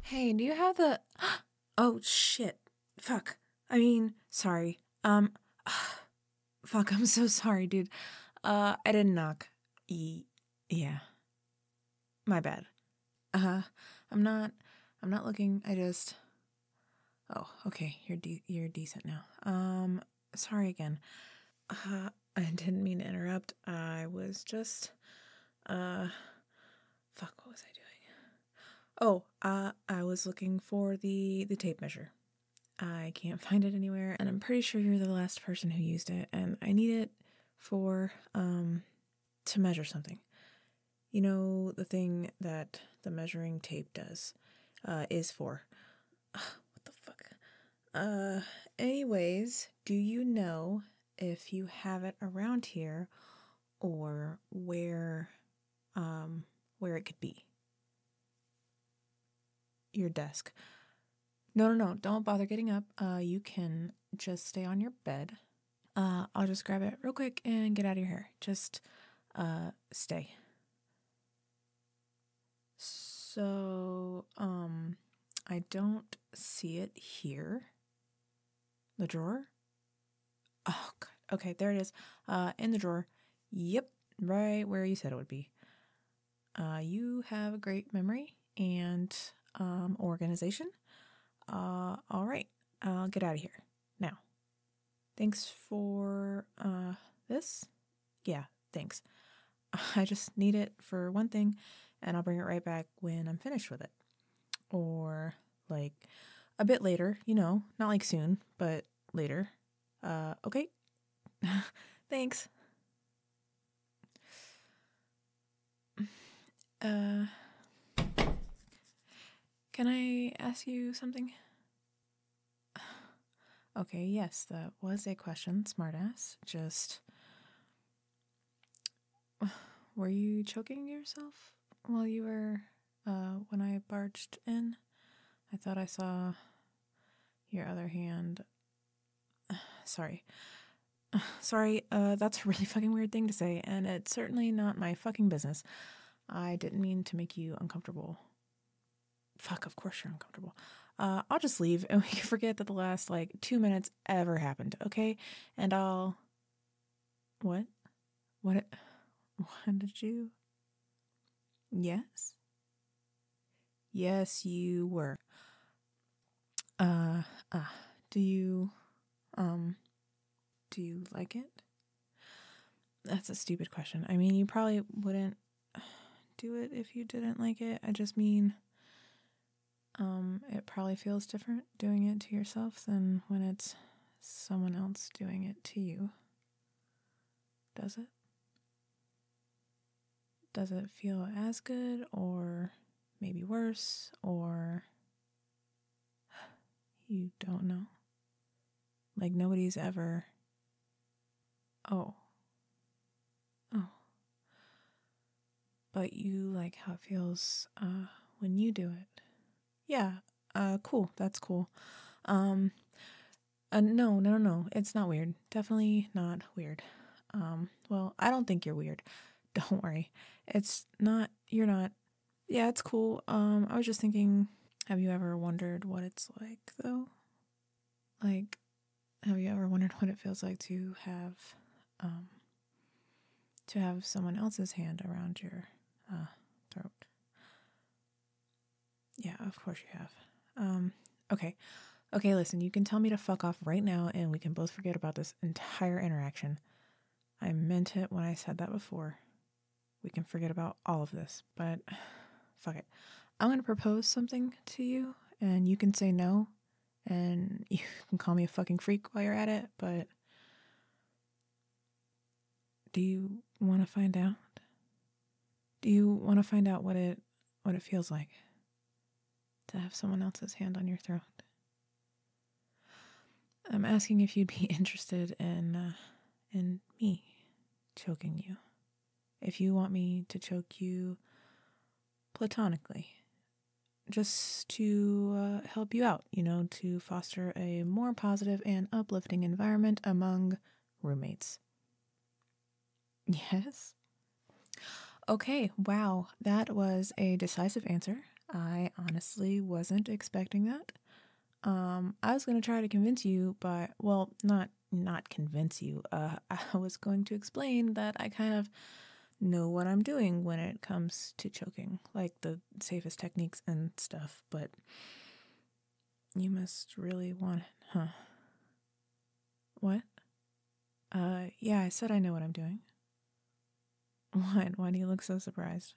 Hey, do you have the... Oh, shit. Fuck. Sorry. Fuck, I'm so sorry, dude. I didn't knock. Yeah. My bad. I'm not looking. Oh, okay. You're decent now. Sorry again. I didn't mean to interrupt. I was just, fuck, what was I doing? Oh, I was looking for the tape measure. I can't find it anywhere, and I'm pretty sure you're the last person who used it, and I need it for, to measure something. You know, the thing that the measuring tape does, is for. What the fuck? Anyways, do you know if you have it around here or where it could be? Your desk. No, don't bother getting up. You can just stay on your bed. I'll just grab it real quick and get out of your hair. Just, stay. So, I don't see it here. The drawer? Oh, God. Okay, there it is. In the drawer. Yep, right where you said it would be. You have a great memory and, organization. All right. I'll get out of here now. Thanks for, this? Yeah, thanks. I just need it for one thing, and I'll bring it right back when I'm finished with it. Or, like, a bit later, not like soon, but later. Okay. Thanks. Can I ask you something? Okay, yes, that was a question, smartass. Just, were you choking yourself while you were, when I barged in? I thought I saw your other hand. Sorry. Sorry, that's a really fucking weird thing to say, and it's certainly not my fucking business. I didn't mean to make you uncomfortable. Fuck, of course you're uncomfortable. I'll just leave and we can forget that the last, 2 minutes ever happened, okay? And I'll... What? What did you... Yes? Yes, you were. Do you like it? That's a stupid question. I mean, you probably wouldn't do it if you didn't like it. I just mean, it probably feels different doing it to yourself than when it's someone else doing it to you. Does it? Does it feel as good or maybe worse, or you don't know? Like nobody's ever... Oh. But you like how it feels, when you do it. Yeah, cool. That's cool. No. It's not weird. Definitely not weird. Well, I don't think you're weird. Don't worry. It's not, you're not. Yeah, it's cool. I was just thinking, have you ever wondered what it's like, though? Like, have you ever wondered what it feels like to have someone else's hand around your, throat? Yeah, of course you have. Okay. Okay, listen, you can tell me to fuck off right now and we can both forget about this entire interaction. I meant it when I said that before. We can forget about all of this, but fuck it. I'm going to propose something to you and you can say no and you can call me a fucking freak while you're at it, but do you want to find out? Do you want to find out what it feels like to have someone else's hand on your throat? I'm asking if you'd be interested in me choking you. If you want me to choke you platonically. Just to help you out, to foster a more positive and uplifting environment among roommates. Yes? Okay, wow, that was a decisive answer. I honestly wasn't expecting that. I was going to try to convince you not convince you. I was going to explain that I kind of know what I'm doing when it comes to choking, like the safest techniques and stuff, but you must really want it, huh? What? Yeah, I said I know what I'm doing. What? Why do you look so surprised?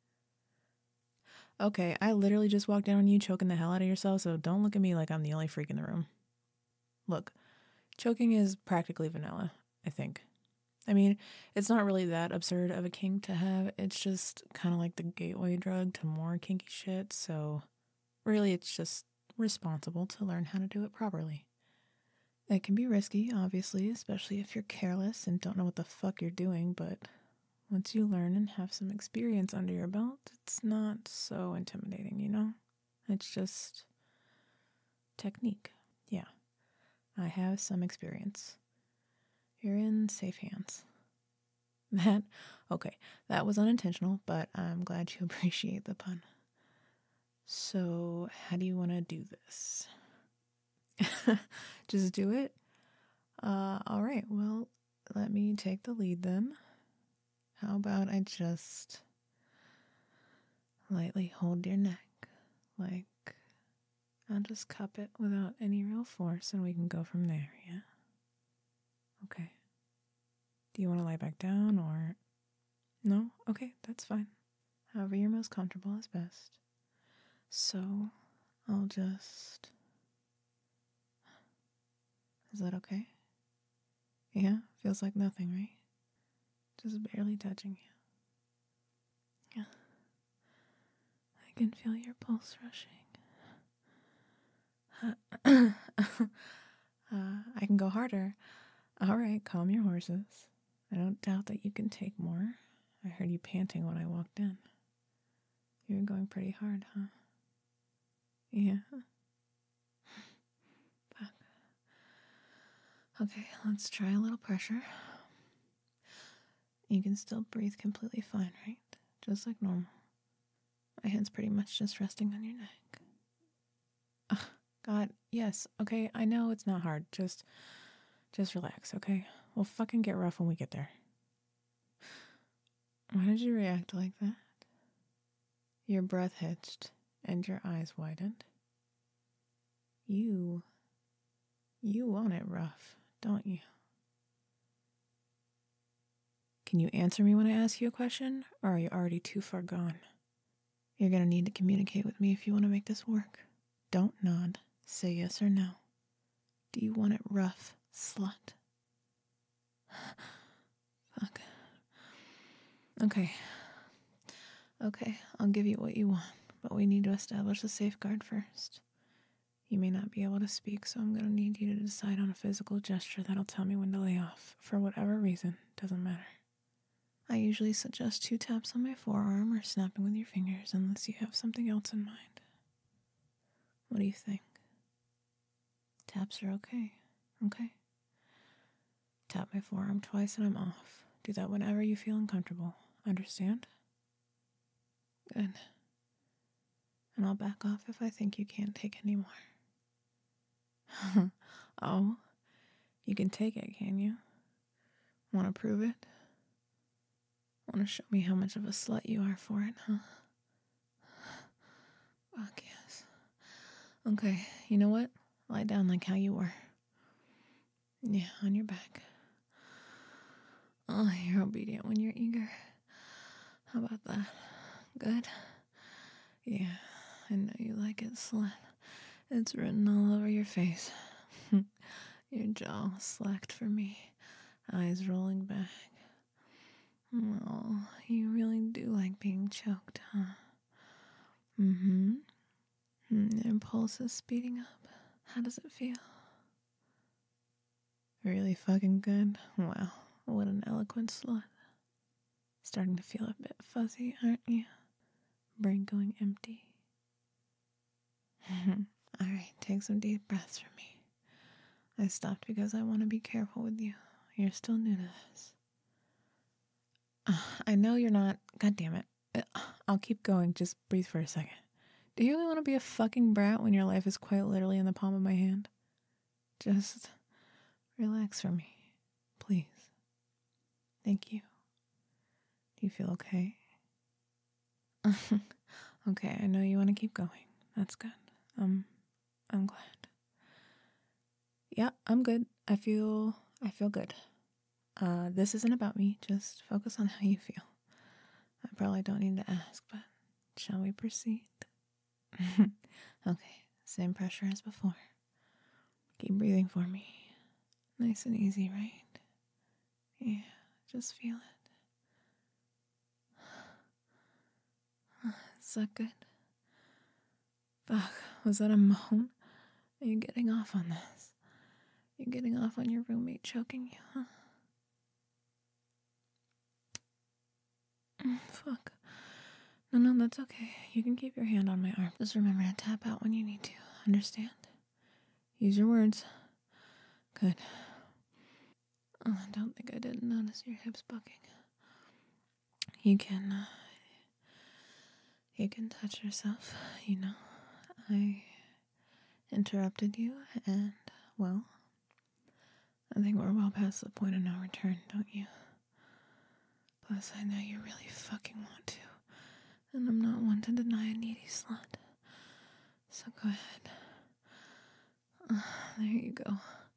Okay, I literally just walked in on you choking the hell out of yourself, so don't look at me like I'm the only freak in the room. Look, choking is practically vanilla, I think. I mean, it's not really that absurd of a kink to have. It's just kind of like the gateway drug to more kinky shit, so really it's just responsible to learn how to do it properly. It can be risky, obviously, especially if you're careless and don't know what the fuck you're doing, but once you learn and have some experience under your belt, it's not so intimidating, you know? It's just technique. Yeah, I have some experience. You're in safe hands. That was unintentional, but I'm glad you appreciate the pun. So, how do you want to do this? Just do it? All right, well, let me take the lead then. How about I just lightly hold your neck, like I'll just cup it without any real force and we can go from there, yeah? Okay. Do you want to lie back down or... No? Okay, that's fine. However you're most comfortable is best. So, I'll just... Is that okay? Yeah? Feels like nothing, right? Just barely touching you. Yeah. I can feel your pulse rushing. I can go harder. All right, calm your horses. I don't doubt that you can take more. I heard you panting when I walked in. You were going pretty hard, huh? Yeah. Fuck. Okay, let's try a little pressure. You can still breathe completely fine, right? Just like normal. My hand's pretty much just resting on your neck. Ugh, God, yes. Okay, I know it's not hard. Just relax, okay? We'll fucking get rough when we get there. Why did you react like that? Your breath hitched and your eyes widened. You want it rough, don't you? Can you answer me when I ask you a question, or are you already too far gone? You're gonna need to communicate with me if you want to make this work. Don't nod. Say yes or no. Do you want it rough, slut? Fuck. Okay, I'll give you what you want, but we need to establish a safeguard first. You may not be able to speak, so I'm gonna need you to decide on a physical gesture that'll tell me when to lay off. For whatever reason, doesn't matter. I usually suggest 2 taps on my forearm or snapping with your fingers unless you have something else in mind. What do you think? Taps are okay. Okay? Tap my forearm twice and I'm off. Do that whenever you feel uncomfortable. Understand? Good. And I'll back off if I think you can't take any more. Oh, you can take it, can you? Want to prove it? Want to show me how much of a slut you are for it, huh? Fuck yes. Okay, you know what? Lie down like how you were. Yeah, on your back. Oh, you're obedient when you're eager. How about that? Good? Yeah, I know you like it, slut. It's written all over your face. Your jaw slacked for me, eyes rolling back. Oh, you really do like being choked, huh? Mm-hmm. Your pulse is speeding up. How does it feel? Really fucking good? Wow, what an eloquent slut. Starting to feel a bit fuzzy, aren't you? Brain going empty. Alright, take some deep breaths for me. I stopped because I want to be careful with you. You're still new to this. I know you're not. God damn it. I'll keep going. Just breathe for a second. Do you really want to be a fucking brat when your life is quite literally in the palm of my hand? Just relax for me, please. Thank you. Do you feel okay? Okay, I know you want to keep going. That's good. I'm glad. Yeah, I'm good. I feel good. This isn't about me. Just focus on how you feel. I probably don't need to ask, but shall we proceed? Okay, same pressure as before. Keep breathing for me. Nice and easy, right? Yeah, just feel it. Is that good? Fuck, was that a moan? Are you getting off on this? You're getting off on your roommate choking you, huh? Fuck. No, that's okay. You can keep your hand on my arm. Just remember to tap out when you need to. Understand? Use your words. Good. Oh, I don't think I didn't notice your hips bucking. You can touch yourself, you know. I interrupted you, and, well, I think we're well past the point of no return, don't you? Plus, I know you really fucking want to, and I'm not one to deny a needy slut. So go ahead. There you go.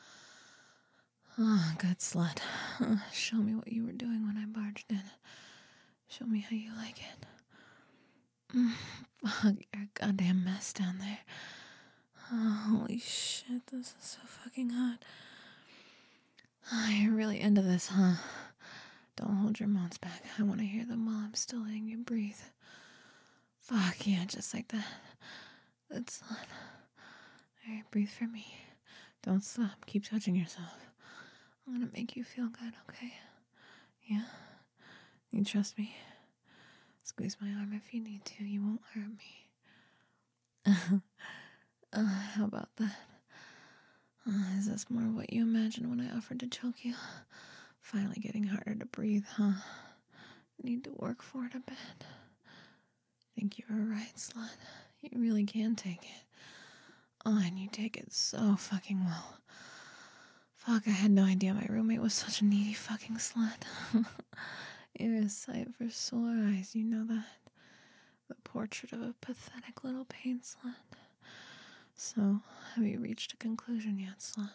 Oh, good slut. Show me what you were doing when I barged in. Show me how you like it. Fuck, you're a goddamn mess down there. Oh, holy shit, this is so fucking hot. Oh, you're really into this, huh? Don't hold your moans back. I want to hear them while I'm still letting you breathe. Fuck, yeah, just like that. Good slut. Alright, breathe for me. Don't stop. Keep touching yourself. I'm gonna make you feel good, okay? Yeah? You trust me? Squeeze my arm if you need to. You won't hurt me. How about that? Is this more what you imagined when I offered to choke you? Finally getting harder to breathe, huh? Need to work for it a bit. Think you're a right slut. You really can take it. Oh, and you take it so fucking well. Fuck, I had no idea my roommate was such a needy fucking slut. You're a sight for sore eyes, you know that? The portrait of a pathetic little pain slut. So, have you reached a conclusion yet, slut?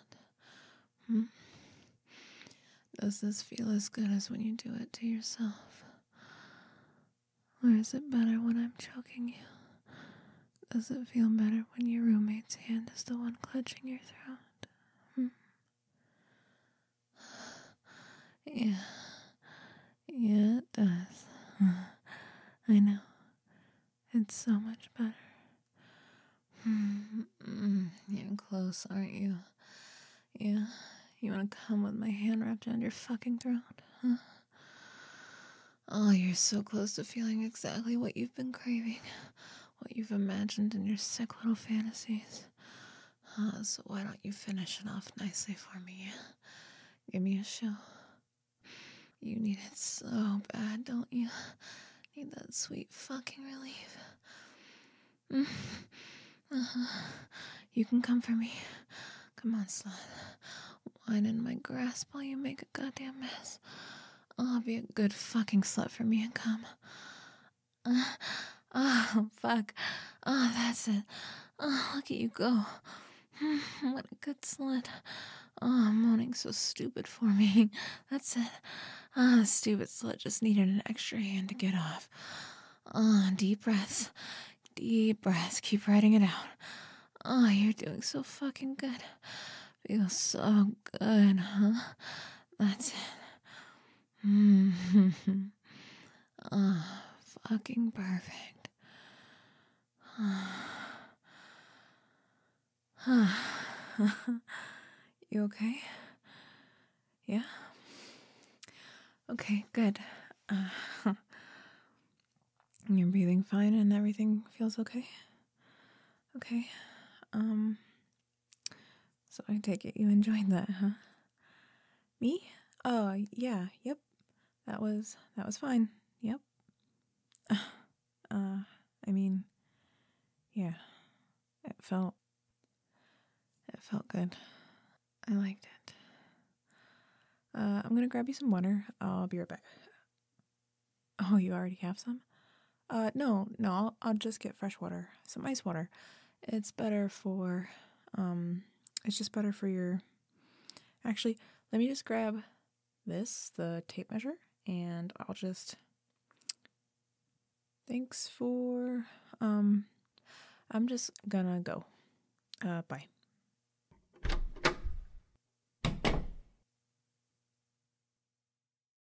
Does this feel as good as when you do it to yourself? Or is it better when I'm choking you? Does it feel better when your roommate's hand is the one clutching your throat? Yeah, it does. I know. It's so much better. You're close, aren't you? Yeah, you want to come with my hand wrapped around your fucking throat, huh? Oh, you're so close to feeling exactly what you've been craving, what you've imagined in your sick little fantasies. So why don't you finish it off nicely for me? Give me a show. You need it so bad, don't you? Need that sweet fucking relief. You can come for me. Come on, slut. Whine in my grasp while you make a goddamn mess. I'll be a good fucking slut for me and come. Oh, fuck. Oh, that's it. Oh, look at you go. What a good slut. Oh, moaning so stupid for me. That's it. Stupid slut just needed an extra hand to get off. Deep breaths. Deep breaths. Keep writing it out. Oh, you're doing so fucking good. Feels so good, huh? That's it. Fucking perfect. You okay? Yeah? Okay, good. You're breathing fine and everything feels okay? Okay. So I take it you enjoyed that, huh? Me? Oh, yeah, yep. That was fine. Yep. I mean, Yeah, it felt good. I liked it. I'm gonna grab you some water. I'll be right back. Oh, you already have some? No, I'll just get fresh water, some ice water. It's better for, it's just better for your. Actually, let me just grab the tape measure, and I'll just. Thanks for, I'm just gonna go. Bye.